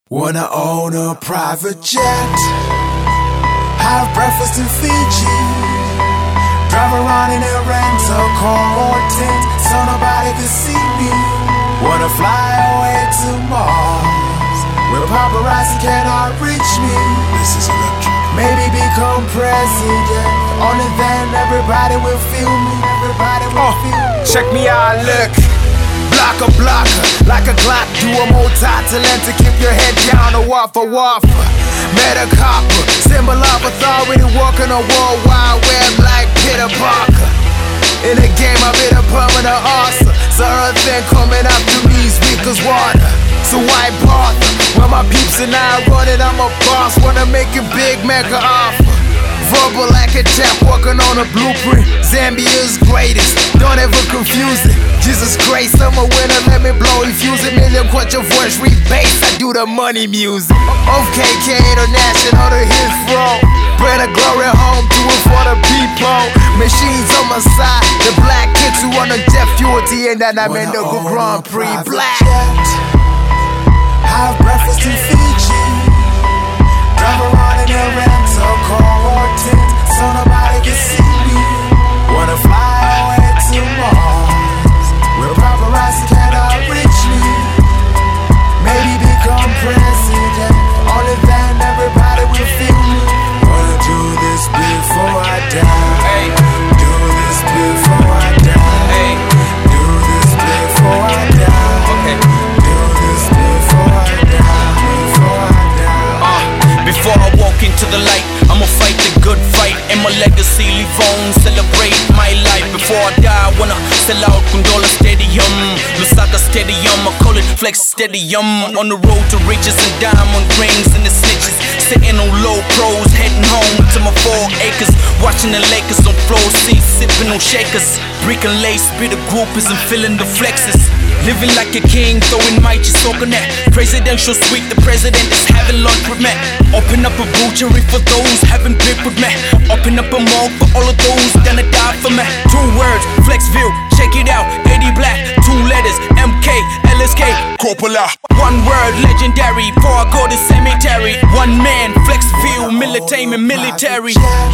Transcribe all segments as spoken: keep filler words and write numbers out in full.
Wanna own a private jet, have breakfast in Fiji, drive around in a rental car or tent so nobody can see me. Wanna fly away to Mars, where paparazzi cannot reach me. This is electric. Maybe become president, only then everybody will feel me. Everybody will oh, feel me. Check me out, look. Blocker, blocker, like a Glock, do a multi-talent to keep your head down, a waffle, waffle. Met a copper, symbol of authority, walking a world wide web like Peter Parker. In the game, I made a permanent arson, so everything coming up to me is weak as water. So why bother? When my peeps and I run it, I'm a boss, wanna make a big mega offer. Verbal like a champ, working on a blueprint. Zambia's greatest, don't ever confuse it. Jesus Christ, I'm a winner, let me blow. Infuse a million, quart your voice, rebase. I do the money music. Of K K International, the hit flow. Bring the glory home, do it for the people. Machines on my side, the black kids who run on Jeff Fury, and then I'm in the Grand Prix Black. Have breakfast in Fiji, drive around in a rental car or tent so nobody can see me. Wanna fly away to Mars, where paparazzi cannot reach me. Maybe become president, only then everybody will feel me. Wanna do this before I die. Hey. Do this before I die. Hey. Do this before I die. Okay. Do this before I die. Before I die. Uh, before I walk into the light, I'ma fight the good fight and my legacy live on. Celebrate my life before I die. I wanna sell out Condola Stadium, Lusaka Stadium, I call it Flex Stadium. On the road to riches and diamond rings and the snitches, sitting on low pros, heading home to my four acres, watching the Lakers on floor seats, sipping on shakers, breaking lace, be the groupies and feeling the flexes. Living like a king, throwing my on that presidential suite, the president is having lunch with me. Open up a butchery for those having beef with me. Open up a mall for all of those gonna die for me. Two words, Flexville, check it out, eighty black. Two letters, M K, L S K, Coppola. One word, legendary, before I go to cemetery. One man, Flexville, military, military.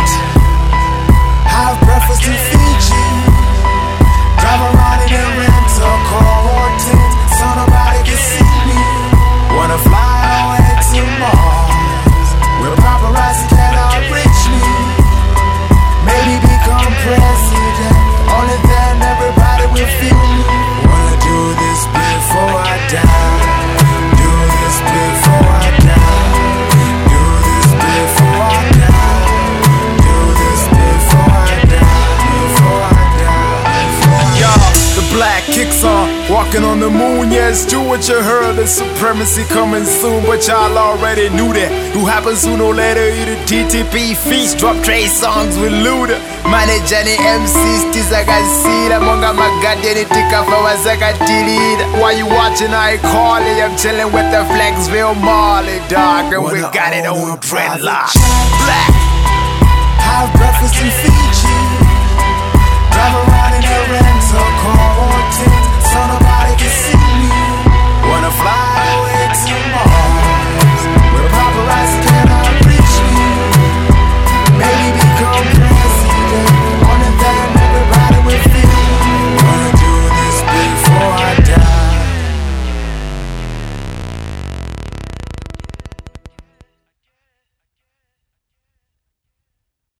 Have breakfast in Fiji, drive around in a rental car or tent so nobody can see me. Wanna fly away to Mars, where paparazzi cannot reach me. Maybe become president, only then everybody will feel me. Wanna do this before I die. Do this before I die. Do this before I die. Do this before I die. Before I die. Before I die. Yeah, the black kicks on, walking on the moon. Yes, do what you heard, the supremacy coming soon, but y'all already knew that. Who happens sooner or later, you the T T P feast, drop Trey songs with Luda. Manage any M Cs, tizakasira monga magadeni tikafawazakatilida. While you watching, I call it, I'm chilling with the Flexville Marley, dog, and we got it on dreadlock. Black. Have breakfast in Fiji, drive around in a rental car or tent so nobody